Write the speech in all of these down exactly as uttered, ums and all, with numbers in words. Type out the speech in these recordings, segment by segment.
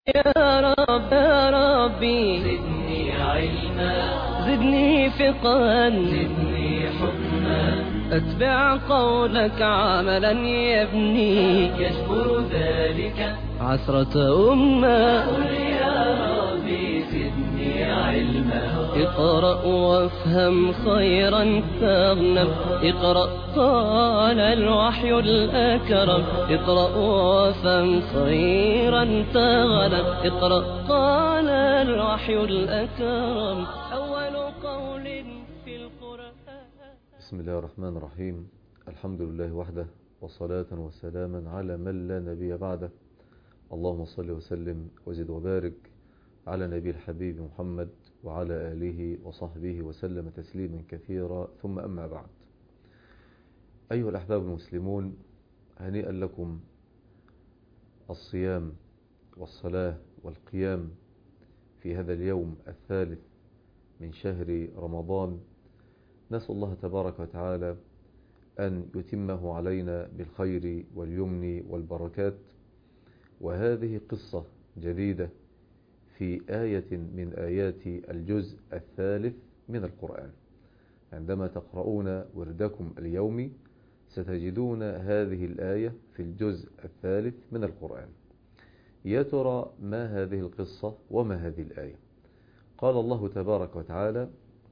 يا رب يا ربي زدني علما، زدني فقها، زدني حكما، أتبع قولك عملا يبني يجبر ذلك عثرة أمة. قل يا ربي زدني علما، اقرأ وافهم خيرا تغنم، اقرأ قال الوحي الأكرم، اقرأ وافهم خيرا تغنم، اقرأ قال الوحي الأكرم أول قول في القرآن. بسم الله الرحمن الرحيم. الحمد لله وحده، وصلاة وسلاما على من لا نبي بعده. اللهم صل وسلم وزد وبارك على نبي الحبيب محمد وعلى آله وصحبه وسلم تسليما كثيرا، ثم أما بعد. أيها الأحباب المسلمون، هنيئا لكم الصيام والصلاة والقيام في هذا اليوم الثالث من شهر رمضان. نسأل الله تبارك وتعالى أن يتمه علينا بالخير واليمن والبركات. وهذه قصة جديدة في آية من آيات الجزء الثالث من القرآن. عندما تقرؤون وردكم اليومي ستجدون هذه الآية في الجزء الثالث من القرآن. يا ترى ما هذه القصة وما هذه الآية؟ قال الله تبارك وتعالى: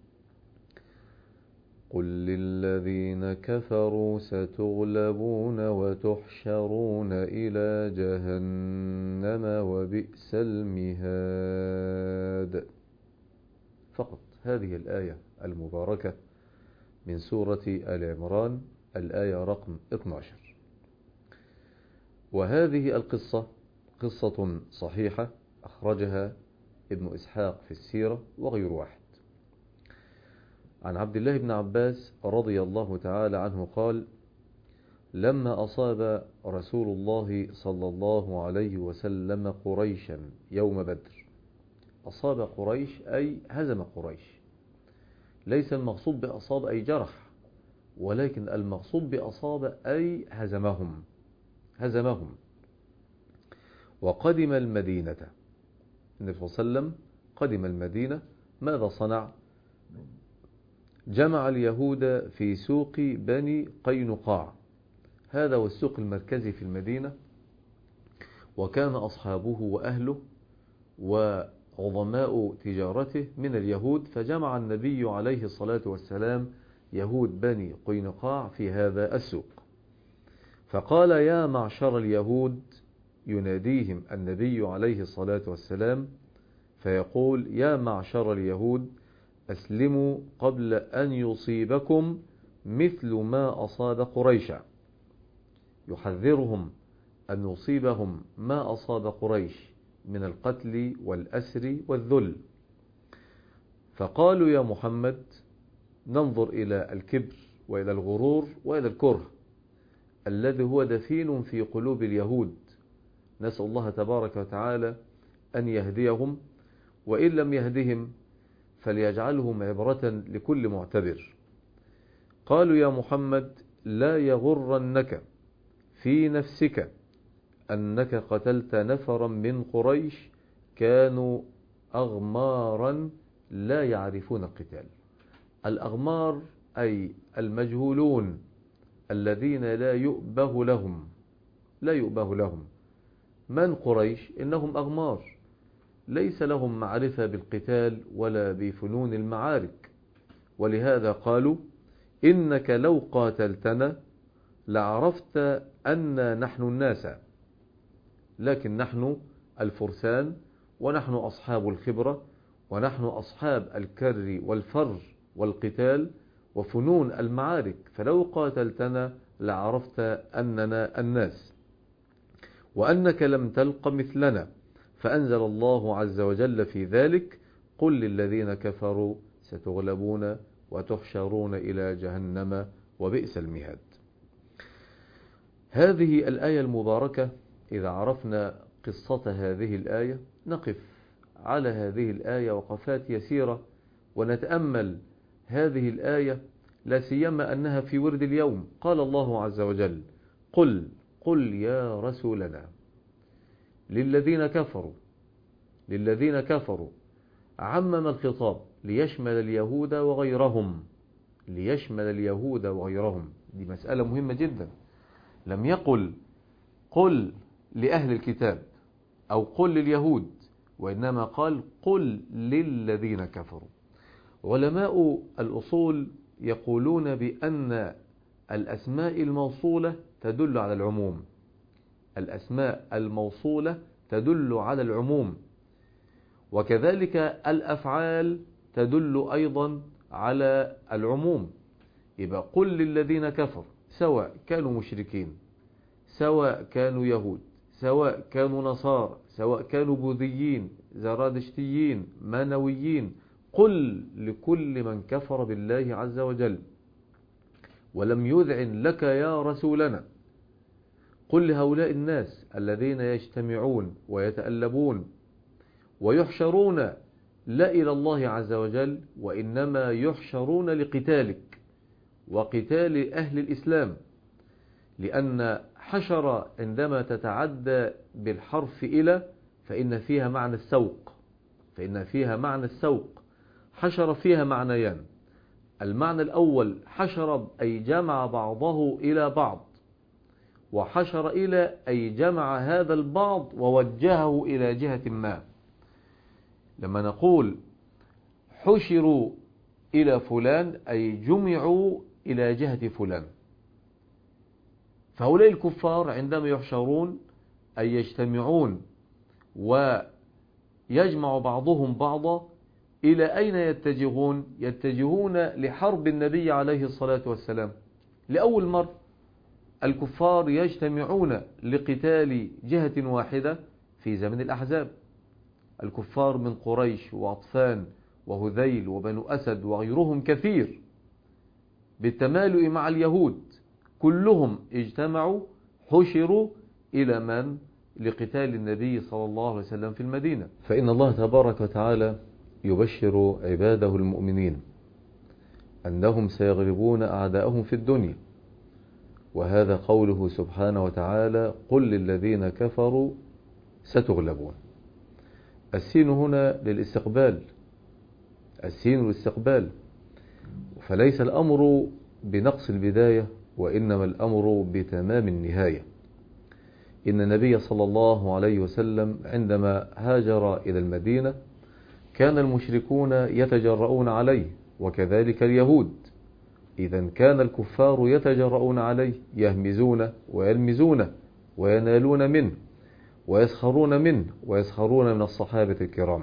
قل للذين كفروا ستغلبون وتحشرون إلى جهنم وبئس المهاد. فقط هذه الآية المباركة من سورة آل عمران، الآية رقم اثني عشر. وهذه القصة قصة صحيحة أخرجها ابن إسحاق في السيرة وغير واحد. عن عبد الله بن عباس رضي الله تعالى عنه قال: لما أصاب رسول الله صلى الله عليه وسلم قريشا يوم بدر. أصاب قريش أي هزم قريش. ليس المقصود بأصاب أي جرح، ولكن المقصود بأصاب أي هزمهم هزمهم وقدم المدينة. النبي صلى الله عليه وسلم قدم المدينة. ماذا صنع؟ جمع اليهود في سوق بني قينقاع. هذا هو السوق المركزي في المدينة، وكان أصحابه وأهله وعظماء تجارته من اليهود. فجمع النبي عليه الصلاة والسلام يهود بني قينقاع في هذا السوق، فقال: يا معشر اليهود، يناديهم النبي عليه الصلاة والسلام فيقول: يا معشر اليهود، أسلموا قبل أن يصيبكم مثل ما أصاب قريشا. يحذرهم أن يصيبهم ما أصاب قريش من القتل والأسر والذل. فقالوا: يا محمد، ننظر إلى الكبر وإلى الغرور وإلى الكره الذي هو دفين في قلوب اليهود. نسأل الله تبارك وتعالى أن يهديهم، وإن لم يهدهم فليجعلهم عبرة لكل معتبر. قالوا: يا محمد، لا يغرنك في نفسك أنك قتلت نفرا من قريش كانوا أغمارا لا يعرفون القتال. الأغمار أي المجهولون الذين لا يؤبه لهم لا يؤبه لهم من قريش؟ إنهم أغمار، ليس لهم معرفة بالقتال ولا بفنون المعارك. ولهذا قالوا: إنك لو قاتلتنا لعرفت أن نحن الناس، لكن نحن الفرسان، ونحن أصحاب الخبرة، ونحن أصحاب الكر والفر والقتال وفنون المعارك، فلو قاتلتنا لعرفت أننا الناس وأنك لم تلق مثلنا. فأنزل الله عز وجل في ذلك: قل للذين كفروا ستغلبون وتحشرون إلى جهنم وبئس المهاد. هذه الآية المباركة، إذا عرفنا قصة هذه الآية نقف على هذه الآية وقفات يسيرة ونتأمل هذه الآية، لا سيما أنها في ورد اليوم. قال الله عز وجل: قل قل يا رسولنا للذين كفروا للذين كفروا عمم الخطاب ليشمل اليهود وغيرهم، ليشمل اليهود وغيرهم. دي مسألة مهمة جدا. لم يقل قل لأهل الكتاب أو قل لليهود، وإنما قال قل للذين كفروا. علماء الأصول يقولون بأن الأسماء الموصولة تدل على العموم، الأسماء الموصولة تدل على العموم، وكذلك الأفعال تدل أيضا على العموم. يبقى قل للذين كفروا، سواء كانوا مشركين، سواء كانوا يهود، سواء كانوا نصارى، سواء كانوا بوذيين، زرادشتيين، مانويين، قل لكل من كفر بالله عز وجل ولم يذعن لك يا رسولنا، قل لهؤلاء الناس الذين يجتمعون ويتألبون ويحشرون لا إلى الله عز وجل، وإنما يحشرون لقتالك وقتال أهل الإسلام، لأن حشر عندما تتعدى بالحرف إلى فإن فيها معنى السوق، فإن فيها معنى السوق. حشر فيها معنيان: المعنى الأول حشر أي جمع بعضه إلى بعض، وحشر إلى أي جمع هذا البعض ووجهه إلى جهة ما. لما نقول حشروا إلى فلان أي جمعوا إلى جهة فلان. فهؤلاء الكفار عندما يحشرون أي يجتمعون ويجمع بعضهم بعضا، إلى أين يتجهون؟ يتجهون لحرب النبي عليه الصلاة والسلام. لأول مرة الكفار يجتمعون لقتال جهة واحدة في زمن الأحزاب. الكفار من قريش وعطفان وهذيل وبنو أسد وغيرهم كثير بالتمالؤ مع اليهود، كلهم اجتمعوا حشروا إلى من؟ لقتال النبي صلى الله عليه وسلم في المدينة. فإن الله تبارك وتعالى يبشر عباده المؤمنين أنهم سيغلبون أعداءهم في الدنيا، وهذا قوله سبحانه وتعالى قل للذين كفروا ستغلبون. السين هنا للاستقبال، السين للاستقبال، فليس الأمر بنقص البداية، وإنما الأمر بتمام النهاية. إن النبي صلى الله عليه وسلم عندما هاجر إلى المدينة كان المشركون يتجرؤون عليه، وكذلك اليهود. إذا كان الكفار يتجرؤون عليه، يهمزون ويلمزون وينالون منه ويسخرون منه ويسخرون من الصحابة الكرام.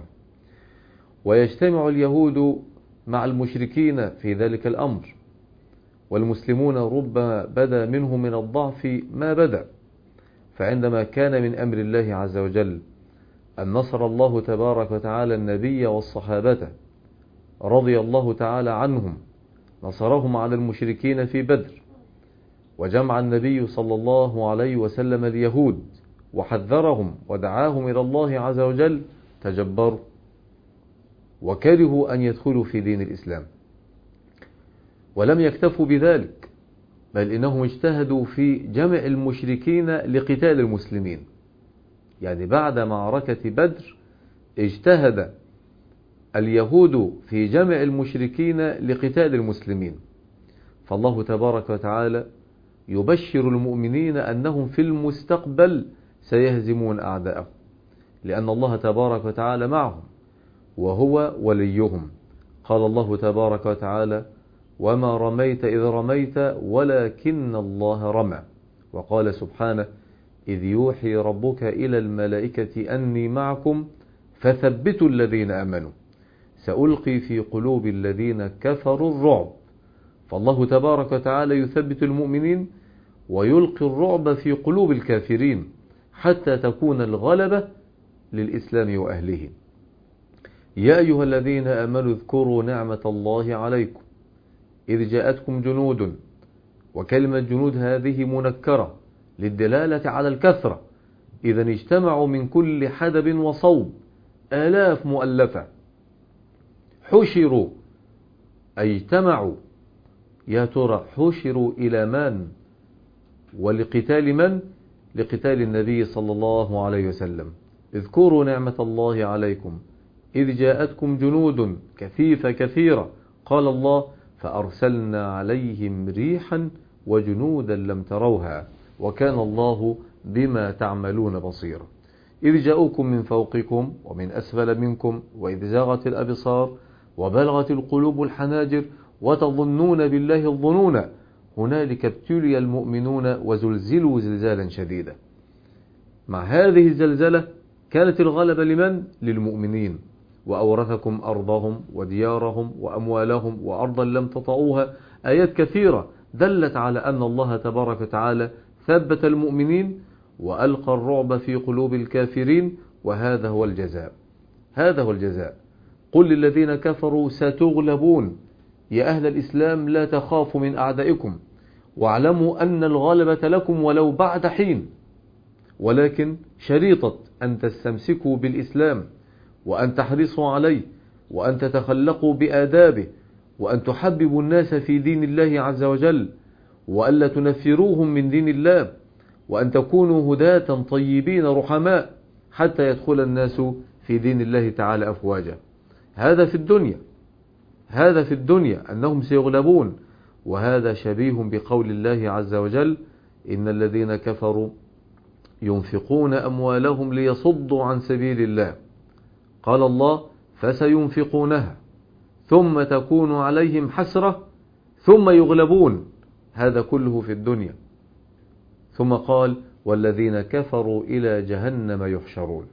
ويجتمع اليهود مع المشركين في ذلك الأمر، والمسلمون ربما بدا منه من الضعف ما بدا. فعندما كان من أمر الله عز وجل أن نصر الله تبارك وتعالى النبي والصحابة رضي الله تعالى عنهم، نصرهم على المشركين في بدر، وجمع النبي صلى الله عليه وسلم اليهود وحذرهم ودعاهم إلى الله عز وجل، تجبروا وكرهوا أن يدخلوا في دين الإسلام. ولم يكتفوا بذلك، بل إنهم اجتهدوا في جمع المشركين لقتال المسلمين. يعني بعد معركة بدر اجتهد اليهود في جمع المشركين لقتال المسلمين. فالله تبارك وتعالى يبشر المؤمنين أنهم في المستقبل سيهزمون أعداءهم، لأن الله تبارك وتعالى معهم وهو وليهم. قال الله تبارك وتعالى وما رميت إذ رميت ولكن الله رمى. وقال سبحانه إذ يوحي ربك إلى الملائكة أني معكم فثبتوا الذين آمنوا سألقي في قلوب الذين كفروا الرعب. فالله تبارك وتعالى يثبت المؤمنين ويلقي الرعب في قلوب الكافرين حتى تكون الغلبة للإسلام وأهله. يا أيها الذين آمنوا اذكروا نعمة الله عليكم إذ جاءتكم جنود، وكلمة جنود هذه منكرة للدلالة على الكثرة. إذا اجتمعوا من كل حدب وصوب، آلاف مؤلفة، حشروا أي اجتمعوا. يا ترى حشروا إلى من ولقتال من؟ لقتال النبي صلى الله عليه وسلم. اذكروا نعمة الله عليكم إذ جاءتكم جنود كثيفة كثيرة قال الله فأرسلنا عليهم ريحا وجنودا لم تروها وكان الله بما تعملون بصيرا. إذ جاءوكم من فوقكم ومن أسفل منكم وإذ زاغت الأبصار وبلغت القلوب الحناجر وتظنون بالله الظنون هنالك ابتلي المؤمنون وزلزلوا زلزالا شديدا. مع هذه الزلزلة كانت الغلبة لمن؟ للمؤمنين. وأورثكم أرضهم وديارهم وأموالهم وأرضا لم تطئوها. آيات كثيرة دلت على أن الله تبارك وتعالى ثبت المؤمنين وألقى الرعب في قلوب الكافرين، وهذا هو الجزاء. هذا هو الجزاء. قل للذين كفروا ستغلبون. يا أهل الإسلام لا تخافوا من أعدائكم واعلموا أن الغلبة لكم ولو بعد حين، ولكن شريطة أن تستمسكوا بالإسلام وأن تحرصوا عليه وأن تتخلقوا بآدابه وأن تحببوا الناس في دين الله عز وجل وألا تنفروهم من دين الله وأن تكونوا هداة طيبين رحماء حتى يدخل الناس في دين الله تعالى أفواجا. هذا في الدنيا، هذا في الدنيا أنهم سيغلبون. وهذا شبيه بقول الله عز وجل إن الذين كفروا ينفقون أموالهم ليصدوا عن سبيل الله قال الله فسينفقونها ثم تكون عليهم حسرة ثم يغلبون. هذا كله في الدنيا. ثم قال والذين كفروا إلى جهنم يحشرون.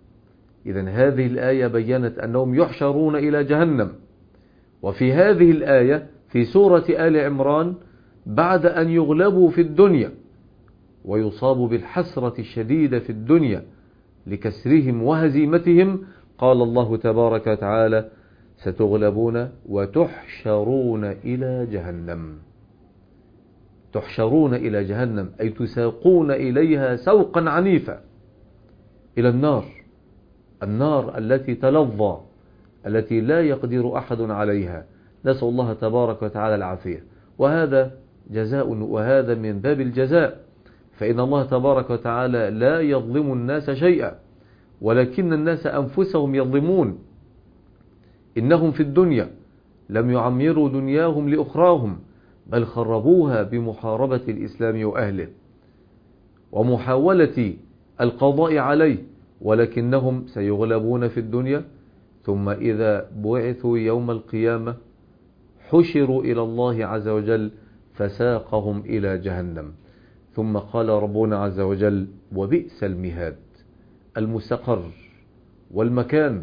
إذن هذه الآية بيّنت أنهم يحشرون إلى جهنم. وفي هذه الآية في سورة آل عمران بعد أن يغلبوا في الدنيا ويصابوا بالحسرة الشديدة في الدنيا لكسرهم وهزيمتهم قال الله تبارك وتعالى ستغلبون وتحشرون إلى جهنم. تحشرون إلى جهنم أي تساقون إليها سوقا عنيفا، إلى النار، النار التي تلظى التي لا يقدر أحد عليها. نسأل الله تبارك وتعالى العافية. وهذا جزاء، وهذا من باب الجزاء، فإن الله تبارك وتعالى لا يظلم الناس شيئا ولكن الناس أنفسهم يظلمون. إنهم في الدنيا لم يعمروا دنياهم لأخراهم بل خربوها بمحاربة الإسلام وأهله ومحاولة القضاء عليه، ولكنهم سيغلبون في الدنيا ثم إذا بعثوا يوم القيامة حشروا إلى الله عز وجل فساقهم إلى جهنم. ثم قال ربنا عز وجل وبئس المهاد، المستقر والمكان.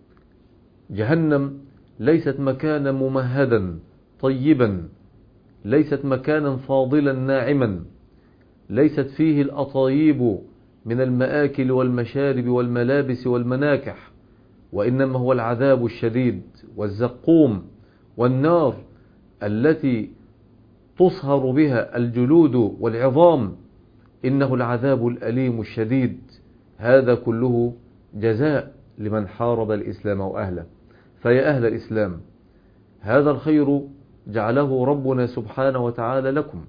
جهنم ليست مكانا ممهدا طيبا، ليست مكانا فاضلا ناعما، ليست فيه الأطايب من المآكل والمشارب والملابس والمناكح، وإنما هو العذاب الشديد والزقوم والنار التي تصهر بها الجلود والعظام. إنه العذاب الأليم الشديد. هذا كله جزاء لمن حارب الإسلام وأهله. فيا أهل الإسلام هذا الخير جعله ربنا سبحانه وتعالى لكم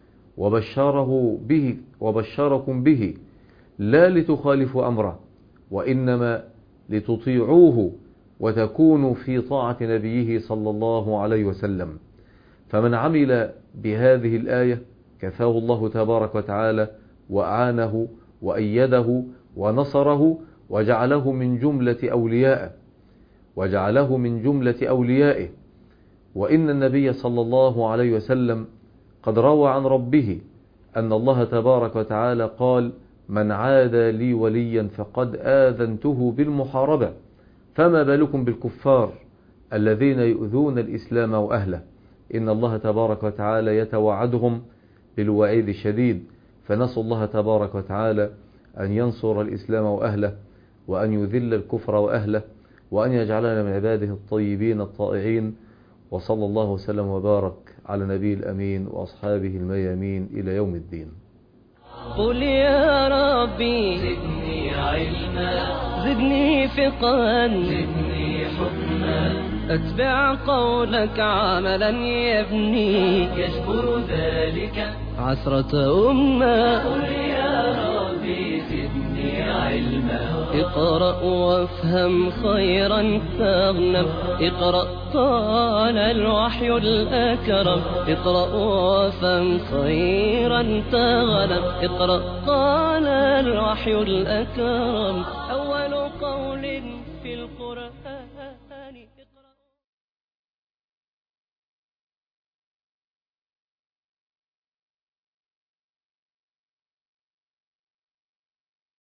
وبشره به وبشركم به لا لتخالفوا أمره وإنما لتطيعوه وتكونوا في طاعة نبيه صلى الله عليه وسلم. فمن عمل بهذه الآية كفاه الله تبارك وتعالى وأعانه وأيده ونصره وجعله من جملة أوليائه وجعله من جملة أوليائه. وإن النبي صلى الله عليه وسلم قد روى عن ربه أن الله تبارك وتعالى قال من عادى لي وليا فقد آذنته بالمحاربة. فما بالكم بالكفار الذين يؤذون الإسلام وأهله. إن الله تبارك وتعالى يتوعدهم بالوعيد الشديد. فنسأل الله تبارك وتعالى أن ينصر الإسلام وأهله وأن يذل الكفر وأهله وأن يجعلنا من عباده الطيبين الطائعين. وصلى الله وسلم وبارك على نبي الأمين وأصحابه الميامين إلى يوم الدين. قل يا ربي زدني علما زدني فقها زدني حكما أتبع قولك عملا يبني يجبر ذلك عسرة أمة. قل يا ربي زدني علما اقرأ وافهم خيرا تغنم. اقرأ قال الوحي الأكرم. اقرأ وافهم خيرا تغنم. اقرأ قال الوحي الأكرم. أول قول في القرآن